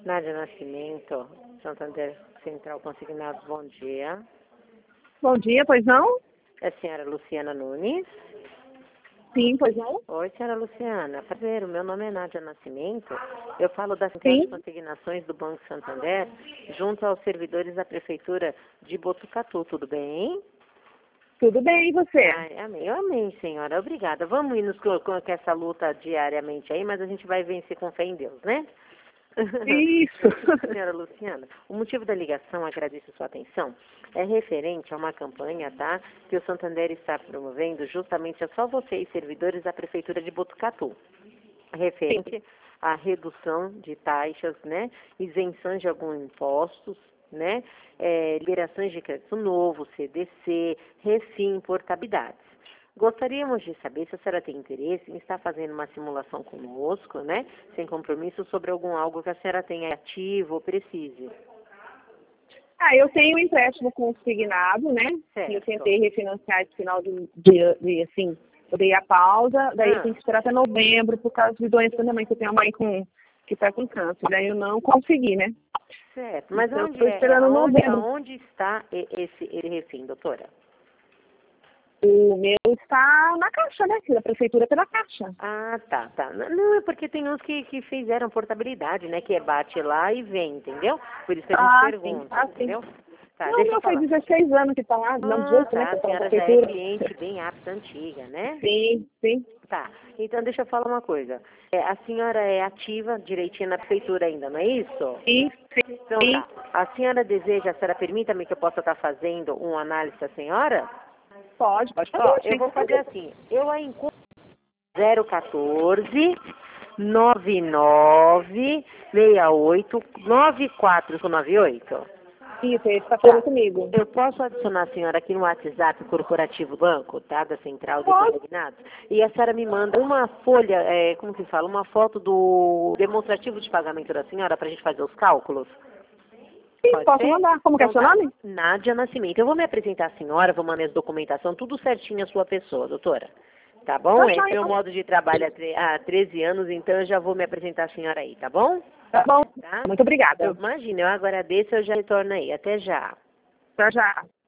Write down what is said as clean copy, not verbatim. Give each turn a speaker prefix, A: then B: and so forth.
A: Nádia Nascimento, Santander Central Consignados, bom dia.
B: Bom dia, pois não?
A: É a senhora Luciana Nunes?
B: Sim, pois não?
A: Oi, senhora Luciana. Prazer, o meu nome é Nádia Nascimento. Eu falo da Central de Consignações do Banco Santander, junto aos servidores da Prefeitura de Botucatu, tudo bem?
B: Tudo bem, e você?
A: Ai, amém, amém, senhora. Obrigada. Vamos ir com essa luta diariamente aí, mas a gente vai vencer com fé em Deus, né?
B: Isso.
A: Senhora Luciana, o motivo da ligação, agradeço a sua atenção, é referente a uma campanha, tá? Que o Santander está promovendo justamente a só vocês, servidores da Prefeitura de Botucatu. Referente à redução de taxas, né? Isenções de alguns impostos, né? Liberações de crédito novo, CDC, refim, portabilidades. Gostaríamos de saber se a senhora tem interesse em estar fazendo uma simulação conosco, né? Sem compromisso, sobre algo que a senhora tenha ativo ou precise.
B: Eu tenho um empréstimo consignado, né?
A: Certo.
B: Eu tentei refinanciar esse final de assim, eu dei a pausa, daí eu tenho que esperar até novembro por causa de doença também, que eu tenho uma mãe que está com câncer, daí eu não consegui, né?
A: Certo, mas
B: então, onde
A: está esse refém, doutora?
B: O meu está na caixa, né? Da prefeitura pela caixa.
A: Ah, tá. Não, é porque tem uns que fizeram portabilidade, né? Que bate lá e vem, entendeu? Por isso que a gente pergunta, entendeu? Tá,
B: não, meu, faz 16 anos que está lá, não 18, né?
A: A
B: Que
A: senhora já é cliente bem apta, antiga, né?
B: Sim.
A: Tá, então deixa eu falar uma coisa. A senhora é ativa direitinho na prefeitura ainda, não é isso?
B: Sim.
A: Então tá. A senhora permita-me que eu possa estar fazendo uma análise da senhora?
B: Pode fazer.
A: Eu vou fazer assim, eu a encontro 014 99 68 9498.
B: Isso, ele está falando comigo.
A: Eu posso adicionar a senhora aqui no WhatsApp corporativo banco, tá? Da Central de Consignados. E a senhora me manda uma folha, como que fala? Uma foto do demonstrativo de pagamento da senhora para a gente fazer os cálculos.
B: Sim, posso mandar. Como que é seu nome?
A: Nádia Nascimento. Eu vou me apresentar à senhora, vou mandar as documentação, tudo certinho a sua pessoa, doutora. Tá bom? Esse é o meu modo de trabalho há 13 anos, então eu já vou me apresentar à senhora aí, tá bom?
B: Tá bom. Tá? Muito obrigada.
A: Imagina, eu agradeço, eu já retorno aí. Até já.
B: Até já.